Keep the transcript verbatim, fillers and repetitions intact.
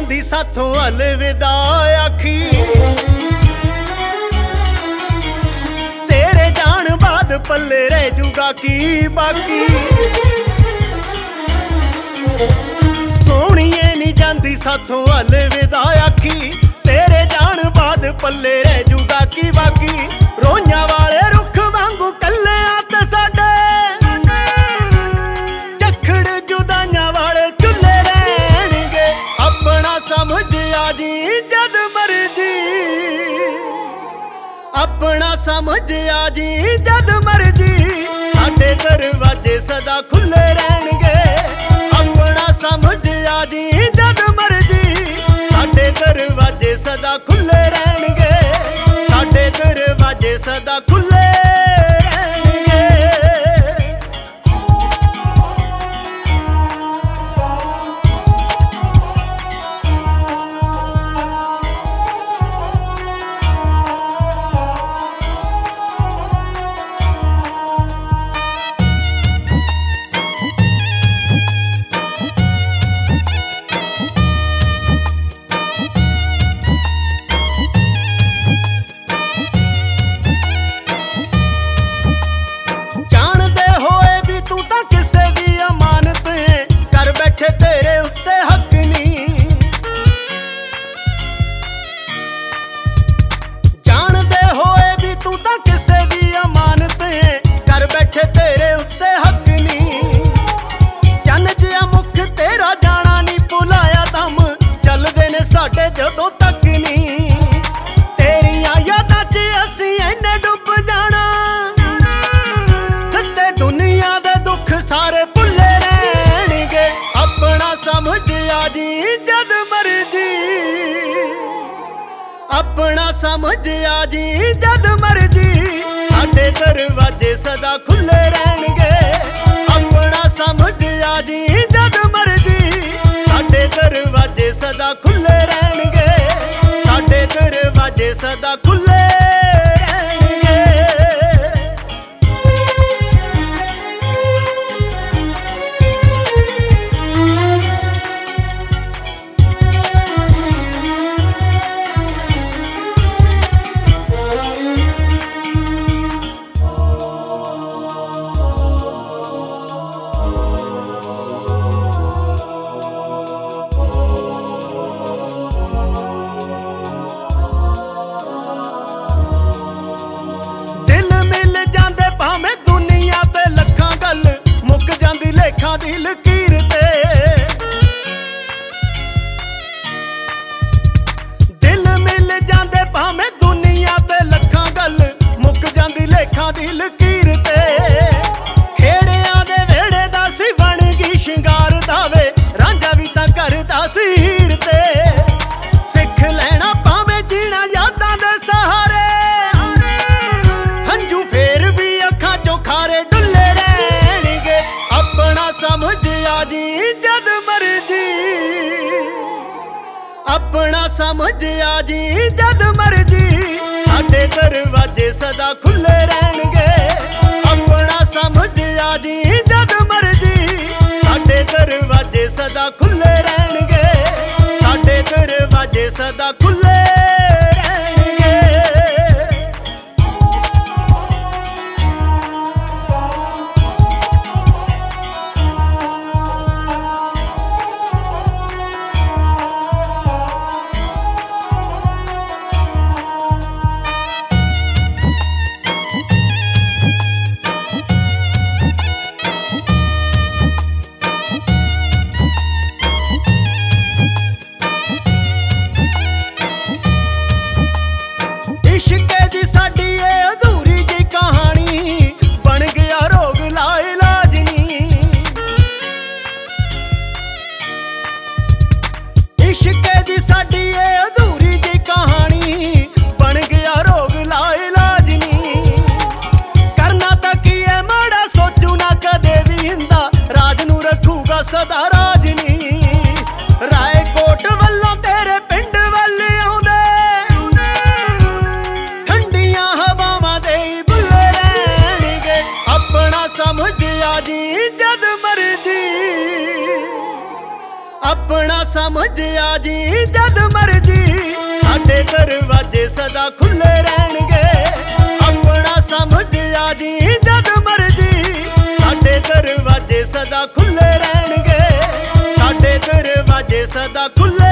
ਜਾਂਦੀ ਸਾਥੋਂ ਅਲਵਿਦਾ ਆਖੀ। ਤੇਰੇ ਜਾਣ ਬਾਅਦ ਪੱਲੇ ਰਹਿ ਜੂਗਾ ਕੀ ਬਾਕੀ। ਸੋਹਣੀਏ ਨੀ ਜਾਂਦੀ ਸਾਥੋਂ ਅਲਵਿਦਾ ਆਖੀ। ਤੇਰੇ ਜਾਣ ਬਾਅਦ ਪੱਲੇ ਰਹਿ ਜੂਗਾ ਕੀ ਬਾਕੀ। ਰੋਈਆਂ ਵਾਲੇ ਰੁੱਖ ਵਾਂਗੂ ਕੱਲਿਆਂ ਤੇ ਸਾਡੇ ਝੱਖੜ ਜੁਦਾਈਆਂ ਵਾਲੇ ਚੁੱਲੇ ਰਹਿਣਗੇ। ਆਪਣਾ ਸਮਝ ਆ ਜੀ ਜਦ ਮਰਜੀ, ਆਪਣਾ ਸਮਝ ਆ ਜੀ ਜਦ ਮਰਜੀ। ਸਾਡੇ ਦਰਵਾਜ਼ੇ ਸਦਾ ਖੁੱਲੇ ਰਹਿਣਗੇ। ਆਪਣਾ ਸਮਝ ਆ ਜੀ ਜਦ ਮਰਜੀ। ਸਾਡੇ ਦਰਵਾਜ਼ੇ ਸਦਾ ਖੁੱਲੇ ਰਹਿਣਗੇ। ਸਾਡੇ ਦਰਵਾਜ਼ੇ ਸਦਾ ਖੁੱਲੇ ਤੇਰੇ ਉੱਤੇ ਹੱਕ ਨੀ। ਜਾਣਦੇ ਹੋਏ ਵੀ ਤੂੰ ਤਾਂ ਕਿਸੇ ਦੀ ਅਮਾਨਤ ਏ। ਕਰ ਬੈਠੇ ਤੇਰੇ ਉੱਤੇ ਹੱਕ ਨੀ। ਚੰਨ ਜਿਹਾ ਮੁਖ ਤੇਰਾ ਜਾਣਾ ਨੀ ਭੁਲਾਇਆ ਦਮ। ਚੱਲਦੇ ਨੇ ਸਾਡੇ ਜਦੋਂ ਤੱਕ ਨੀ। ਤੇਰੀਆਂ ਯਾਦਾਂ 'ਚ ਅਸੀਂ ਇੰਨੇ ਡੁੱਬ ਜਾਣਾ। ਤੇ ਦੁਨੀਆ ਦੇ ਦੁੱਖ ਸਾਰੇ ਭੁੱਲੇ ਰਹਿਣਗੇ। ਆਪਣਾ ਸਮਝ ਆ ਜੀ ਜਦ ਮਰਜੀ। ਆਪਣਾ ਸਮਝ ਆ ਜੀ ਜਦ ਮਰਜੀ। ਸਾਡੇ ਦਰਵਾਜ਼ੇ ਸਦਾ ਖੁੱਲੇ ਰਹਿਣਗੇ। ਆਪਣਾ ਸਮਝ ਆ ਜੀ ਜਦ ਮਰਜੀ। ਸਾਡੇ ਦਰਵਾਜ਼ੇ ਸਦਾ ਖੁੱਲੇ ਰਹਿਣਗੇ। ਸਾਡੇ ਦਰਵਾਜ਼ੇ ਸਦਾ ਖੁੱਲੇ ਦੀ ਲਕੀਰ ਤੇ। ਦਿਲ ਮਿਲ ਜਾਂਦੇ ਭਾਵੇਂ ਦੁਨੀਆ ਤੇ ਲੱਖਾਂ ਗੱਲ। ਮੁੱਕ ਜਾਂਦੀ ਲੇਖਾਂ ਦੀ ਲਕੀਰ ਤੇ। ਖੇੜਿਆਂ ਦੇ ਵਿਹੜੇ ਦਾ ਸੀ ਬਣ ਗਈ ਸ਼ਿੰਗਾਰ ਦਾਵੇ। ਰਾਂਝਾ ਵੀ ਤਾਂ ਕਰਦਾ ਸੀ ਹੀਰ ਤੇ। ਸਿੱਖ ਲੈਣਾ ਭਾਵੇਂ ਜੀਣਾ ਯਾਦਾਂ ਦੇ ਸਹਾਰੇ। ਹੰਝੂ ਫੇਰ ਵੀ ਅੱਖਾਂ ਚੋਂ ਖਾਰੇ ਡੁੱਲੇ ਰਹਿਣਗੇ। ਆਪਣਾ ਸਮਝ ਆ ਜੀ ਜਦ ਮਰਜੀ। ਆਪਣਾ ਸਮਝ ਆ ਜੀ ਜਦ ਮਰਜੀ। ਸਾਡੇ ਦਰਵਾਜ਼ੇ ਸਦਾ ਖੁੱਲੇ ਰਹਿਣਗੇ। ਆਪਣਾ ਸਮਝ ਆ ਜੀ ਜਦ ਮਰਜੀ। ਸਾਡੇ ਦਰਵਾਜ਼ੇ ਸਦਾ ਖੁੱਲੇ ਰਹਿਣਗੇ। ਸਾਡੇ ਦਰਵਾਜ਼ੇ ਸਦਾ ਖੁੱਲੇ ਇਸ਼ਕੇ ਦੀ ਸਾਡੀ ਏ ਅਧੂਰੀ ਜਿਹੀ ਕਹਾਣੀ। ਬਣ ਗਿਆ ਰੋਗ ਲਾ ਇਲਾਜ ਨੀ। ਇਸ਼ਕੇ ਦੀ ਸਾਡੀ ਏ ਅਧੂਰੀ ਜਿਹੀ ਕਹਾਣੀ। ਬਣ ਗਿਆ ਰੋਗ ਲਾ ਇਲਾਜ ਨੀ। ਕਰਨਾ ਤਾਂ ਕੀ ਏ ਮਾੜਾ ਸੋਚੂ ਨਾ ਕਦੇ ਵੀ ਹੁੰਦਾ। ਰਾਜ ਨੂੰ ਰੱਖੂਗਾ ਸਦਾ ਰਾਜ ਨੀ। ਰਾਏ ਕੋਟ ਵੱਲੋਂ ਤੇਰੇ ਪਿੰਡ ਵੱਲ ਆਉਂਦੇ। ਸਮਝ ਆ ਜੀ ਜਦ ਮਰਜੀ। ਆਪਣਾ ਸਮਝ ਆ ਜੀ ਜਦ ਮਰਜੀ, ਸਾਡੇ ਦਰਵਾਜ਼ੇ ਸਦਾ ਖੁੱਲੇ ਰਹਿਣਗੇ। ਆਪਣਾ ਸਮਝ ਆ ਜੀ ਜਦ ਮਰਜੀ, ਸਾਡੇ ਦਰਵਾਜ਼ੇ ਸਦਾ ਖੁੱਲੇ ਰਹਿਣਗੇ। ਸਾਡੇ ਦਰਵਾਜ਼ੇ ਸਦਾ ਖੁੱਲੇ